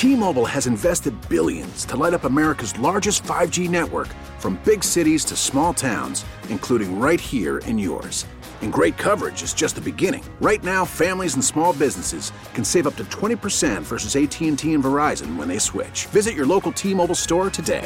T-Mobile has invested billions to light up America's largest 5G network, from big cities to small towns, including right here in yours. And great coverage is just the beginning. Right now, families and small businesses can save up to 20% versus AT&T and Verizon when they switch. Visit your local T-Mobile store today.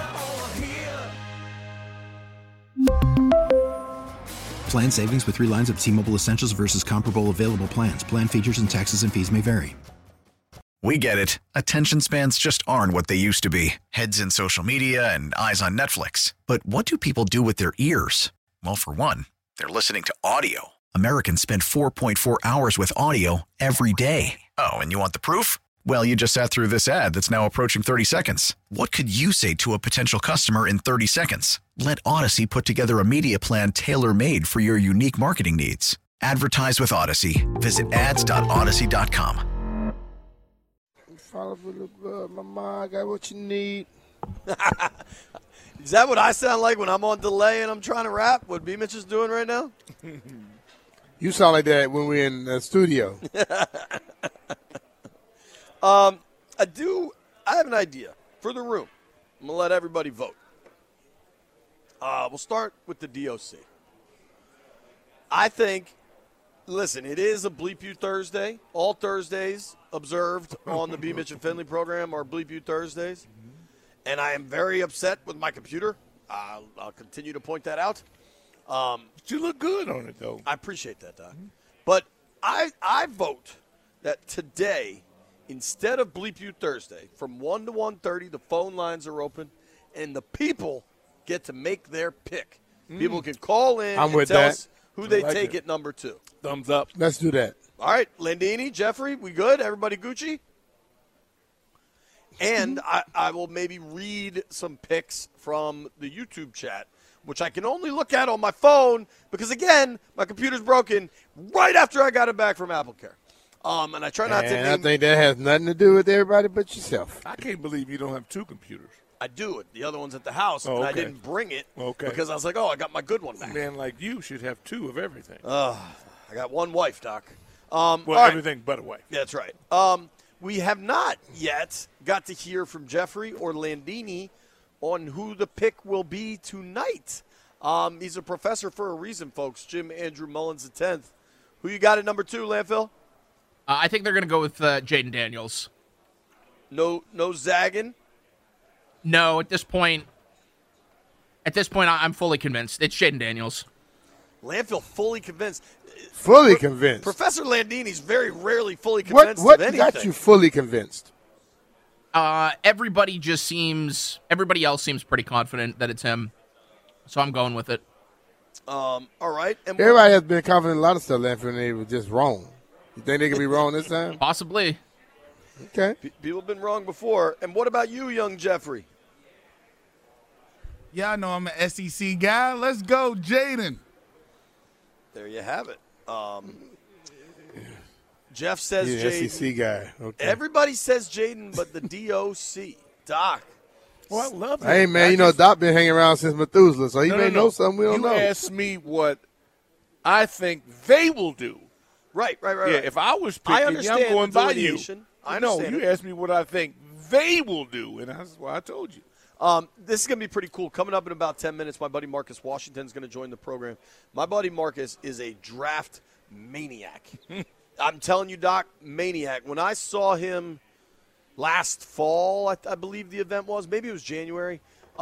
Plan savings with 3 lines of T-Mobile Essentials versus comparable available plans. Plan features and taxes and fees may vary. We get it. Attention spans just aren't what they used to be. Heads in social media and eyes on Netflix. But what do people do with their ears? Well, for one, they're listening to audio. Americans spend 4.4 hours with audio every day. Oh, and you want the proof? Well, you just sat through this ad that's now approaching 30 seconds. What could you say to a potential customer in 30 seconds? Let Odyssey put together a media plan tailor-made for your unique marketing needs. Advertise with Odyssey. Visit ads.odyssey.com. Follow look good. Mama, I got what you need. Is that what I sound like when I'm on delay and I'm trying to rap? What B-Mitch is doing right now? You sound like that when we're in the studio. I have an idea for the room. I'm going to let everybody vote. We'll start with the DOC. I think, listen, it is a Bleep You Thursday. All Thursdays observed on the B. Mitch and Finley program are Bleep You Thursdays. And I am very upset with my computer. I'll continue to point that out. But you look good on it, though. I appreciate that, Doc. But I vote that today, instead of Bleep You Thursday, from 1 to 1:30, the phone lines are open, and the people get to make their pick. People can call in and tell us who they take at number 2. Thumbs up. Let's do that. All right, Landini, Jeffrey, we good? Everybody Gucci? And I will maybe read some picks from the YouTube chat, which I can only look at on my phone because, again, my computer's broken right after I got it back from AppleCare. And I try not to. I think that has nothing to do with everybody but yourself. I can't believe you don't have 2 computers. I do it. The other one's at the house, and I didn't bring it because I was like, I got my good one back. A man like you should have 2 of everything. I got one wife, Doc. Everything but a wife. Yeah, that's right. We have not yet got to hear from Jeffrey or Landini on who the pick will be tonight. He's a professor for a reason, folks. Jim Andrew Mullins X. Who you got at number 2, Landfill? I think they're going to go with Jaden Daniels. No zagging? No, at this point, I'm fully convinced. It's Jaden Daniels. Landfill fully convinced. Fully convinced. Professor Landini's very rarely fully convinced What of anything. got you fully convinced? Everybody else seems pretty confident that it's him. So I'm going with it. All right. And everybody has been confident in a lot of stuff, Landfill, and they were just wrong. You think they could be wrong this time? Possibly. Okay. People have been wrong before. And what about you, young Jeffrey? Yeah, I know I'm an SEC guy. Let's go, Jaden. There you have it. Jeff says Jaden. SEC guy. Okay. Everybody says Jaden, but the DOC. Doc. Well, I love it. Hey, man, Doc been hanging around since Methuselah, so he may know something we don't know. You asked me what I think they will do. Right. Yeah, if I was picking you, I'm going by you. I know, understand you asked me what I think they will do, and that's why I told you. This is going to be pretty cool. Coming up in about 10 minutes, my buddy Marcus Washington is going to join the program. My buddy Marcus is a draft maniac. I'm telling you, Doc, maniac. When I saw him last fall, I believe the event was, maybe it was January,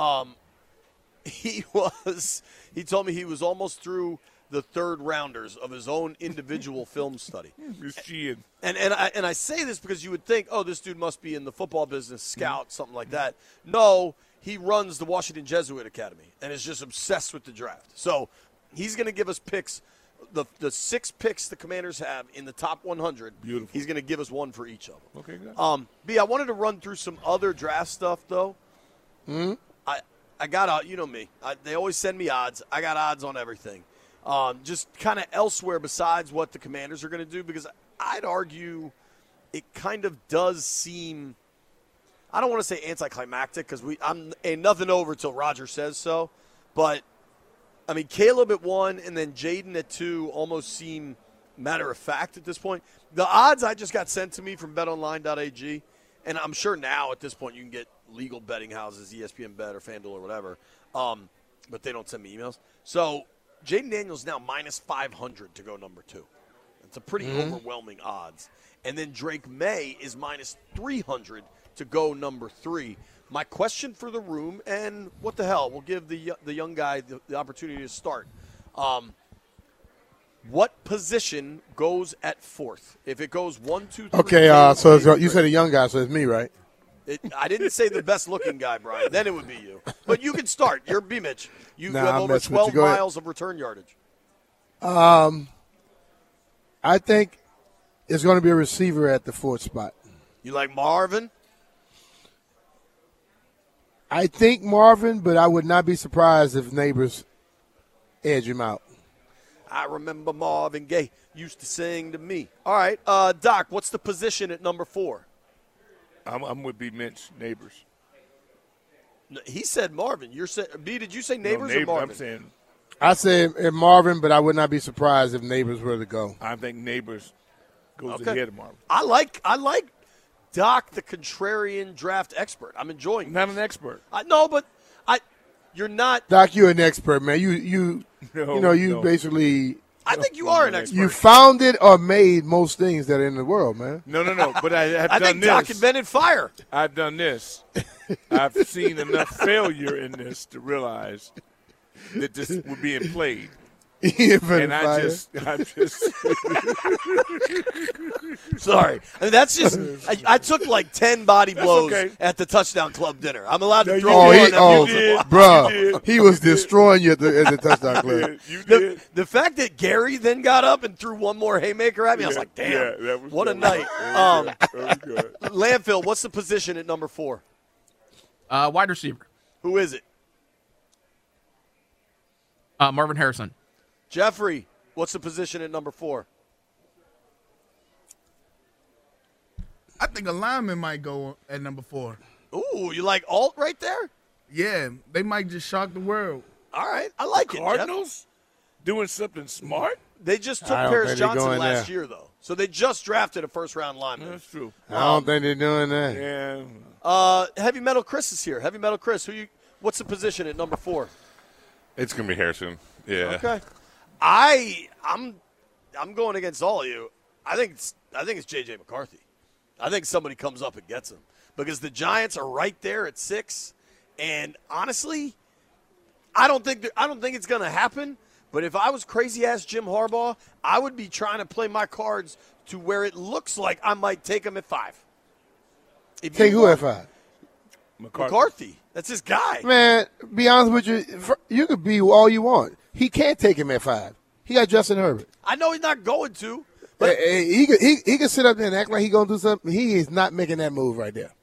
he told me he was almost through the third rounders of his own individual film study. And I say this because you would think, this dude must be in the football business, scout, something like that. No, he runs the Washington Jesuit Academy and is just obsessed with the draft. So he's going to give us picks, the 6 picks the Commanders have in the top 100. Beautiful. He's going to give us one for each of them. Okay, good. B, I wanted to run through some other draft stuff, though. I got, you know me. They always send me odds. I got odds on everything. Just kind of elsewhere besides what the Commanders are going to do, because I'd argue it kind of does seem, I don't want to say anticlimactic because ain't nothing over till Roger says so, but I mean Caleb at 1 and then Jaden at 2 almost seem matter of fact at this point. The odds I just got sent to me from BetOnline.ag, and I'm sure now at this point you can get legal betting houses, ESPN Bet or FanDuel or whatever, but they don't send me emails. So Jaden Daniels now minus 500 to go number 2. It's a pretty overwhelming odds. And then Drake May is minus 300 to go number 3. My question for the room, and what the hell, we'll give the young guy the opportunity to start. What position goes at 4th? If it goes 1, 2, 3. Okay, so you said a young guy, so it's me, right? I didn't say the best-looking guy, Brian. Then it would be you. But you can start. You're B-Mitch. You have over 12 miles of return yardage. I think it's going to be a receiver at the 4th spot. You like Marvin? I think Marvin, but I would not be surprised if Neighbors edge him out. I remember Marvin Gaye used to sing to me. All right, Doc, what's the position at number 4? I'm with B-Mitch, Neighbors. He said Marvin. B, did you say Neighbors no, or Marvin? I'm saying I said Marvin, but I would not be surprised if Neighbors were to go. I think Neighbors goes ahead of Marvin. I like Doc, the contrarian draft expert. I'm enjoying I'm not an expert. You're not. Doc, you're an expert, man. You basically. I think you are an expert. You founded or made most things that are in the world, man. No. But I have I done think this. Doc invented fire. I've done this. I've seen enough failure in this to realize that this would be played. And I'm just sorry. I mean, that's just I took like 10 body blows at the touchdown club dinner. I'm allowed to throw one. Bro, he was destroying you at the touchdown club. You did. The fact that Gary then got up and threw one more haymaker at me, I was like, damn, what a night. Landfill, what's the position at number 4? Wide receiver. Who is it? Marvin Harrison. Jeffrey, what's the position at number 4? I think a lineman might go at number 4. Ooh, you like Alt right there? Yeah, they might just shock the world. All right, I like it. Cardinals doing something smart. They just took Paris Johnson last year, though. So they just drafted a first-round lineman. That's true. I don't think they're doing that. Yeah. Heavy Metal Chris is here. Heavy Metal Chris, what's the position at number 4? It's going to be Harrison. Yeah. Okay. I'm going against all of you. I think it's J.J. McCarthy. I think somebody comes up and gets him because the Giants are right there at 6, and honestly, I don't think it's going to happen. But if I was crazy-ass Jim Harbaugh, I would be trying to play my cards to where it looks like I might take him at 5. Take who at 5? McCarthy. That's his guy. Man, be honest with you, you could be all you want. He can't take him at 5. He got Justin Herbert. I know he's not going to. But he can sit up there and act like he's going to do something. He is not making that move right there.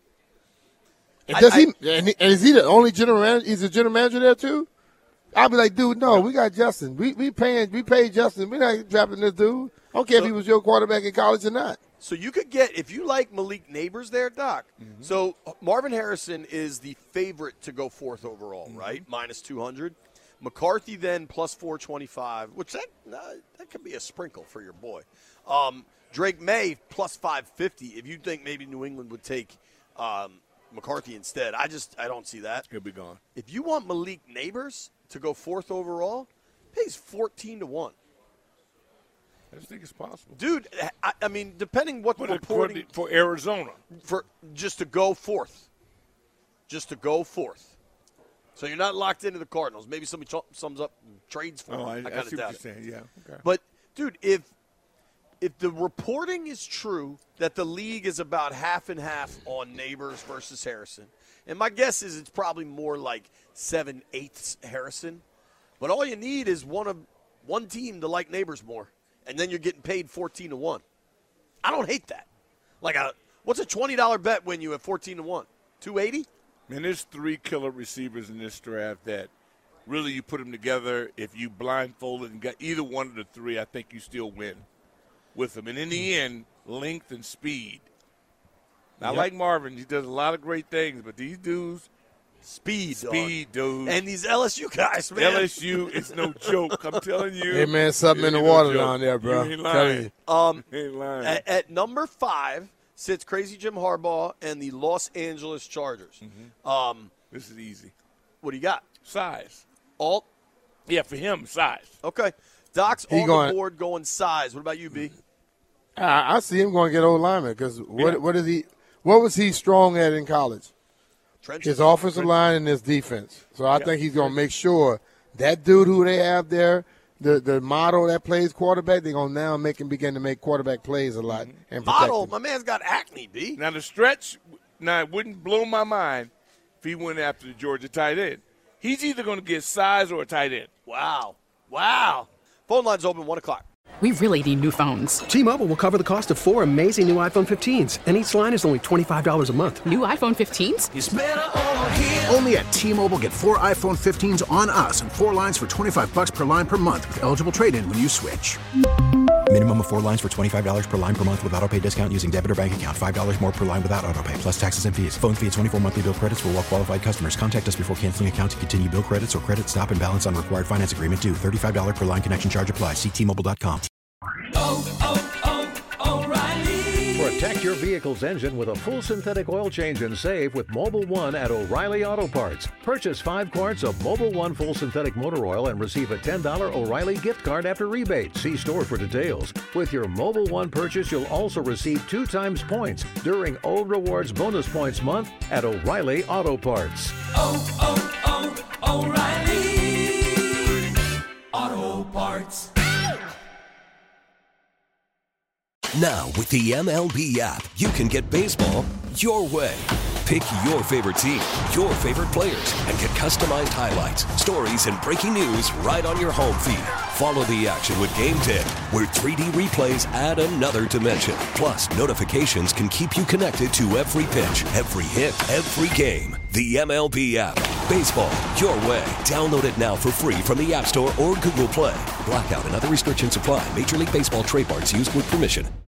And is he the only general manager? He's a general manager there too? I'll be like, dude, no, we got Justin. We paid Justin. We're not drafting this dude. I don't care if he was your quarterback in college or not. So you could get, if you like Malik Neighbors there, Doc. Mm-hmm. So Marvin Harrison is the favorite to go 4th overall, right? Minus 200. McCarthy then plus 425, which that could be a sprinkle for your boy. Drake May plus 550. If you think maybe New England would take McCarthy instead, I don't see that. He'll be gone. If you want Malik Neighbors to go 4th overall, pays 14-1. I just think it's possible, dude. I mean, depending what the reporting for Arizona, for just to go 4th, So you're not locked into the Cardinals. Maybe somebody sums up and trades for him. I kind of doubt it. Saying. Yeah, okay. But dude, if the reporting is true that the league is about half and half on Neighbors versus Harrison, and my guess is it's probably more like 7/8 Harrison, but all you need is one team to like Neighbors more. And then you're getting paid 14-1. I don't hate that. What's a $20 bet win you at 14-1? $280? Man, there's 3 killer receivers in this draft that really you put them together. If you blindfolded and got either one of the 3, I think you still win with them. And in the end, length and speed. I like Marvin. He does a lot of great things, but these dudes. Speed, dude. And these LSU guys, man. LSU is no joke. I'm telling you. Hey, man, something in the water down there, bro. You ain't lying. At number 5, sits Crazy Jim Harbaugh and the Los Angeles Chargers. This is easy. What do you got? Size. Alt? Yeah, for him, size. Okay. Doc's on the board going size. What about you, B? I see him going to get old lineman because what was he strong at in college? Trenches. His offensive line and his defense. So I think he's going to make sure that dude who they have there, the model that plays quarterback, they're going to now begin to make quarterback plays a lot. And Model? My man's got acne, B. Now, the stretch, it wouldn't blow my mind if he went after the Georgia tight end. He's either going to get size or a tight end. Wow. Phone line's open, 1 o'clock. We really need new phones. T-Mobile will cover the cost of 4 amazing new iPhone 15s, and each line is only $25 a month. New iPhone 15s? It's better over here. Only at T-Mobile, get 4 iPhone 15s on us and 4 lines for $25 per line per month with eligible trade-in when you switch. Minimum of 4 lines for $25 per line per month with autopay discount using debit or bank account. $5 more per line without autopay, plus taxes and fees. Phone fee at 24 monthly bill credits for well-qualified customers. Contact us before canceling account to continue bill credits or credit stop and balance on required finance agreement due. $35 per line connection charge applies. See T-Mobile.com. O'Reilly. Protect your vehicle's engine with a full synthetic oil change and save with Mobil 1 at O'Reilly Auto Parts. Purchase 5 quarts of Mobil 1 full synthetic motor oil and receive a $10 O'Reilly gift card after rebate. See store for details. With your Mobil 1 purchase, you'll also receive 2 times points during O Rewards Bonus Points Month at O'Reilly Auto Parts. O'Reilly Auto Parts. Now, with the MLB app, you can get baseball your way. Pick your favorite team, your favorite players, and get customized highlights, stories, and breaking news right on your home feed. Follow the action with Game 10, where 3D replays add another dimension. Plus, notifications can keep you connected to every pitch, every hit, every game. The MLB app. Baseball your way. Download it now for free from the App Store or Google Play. Blackout and other restrictions apply. Major League Baseball trademarks used with permission.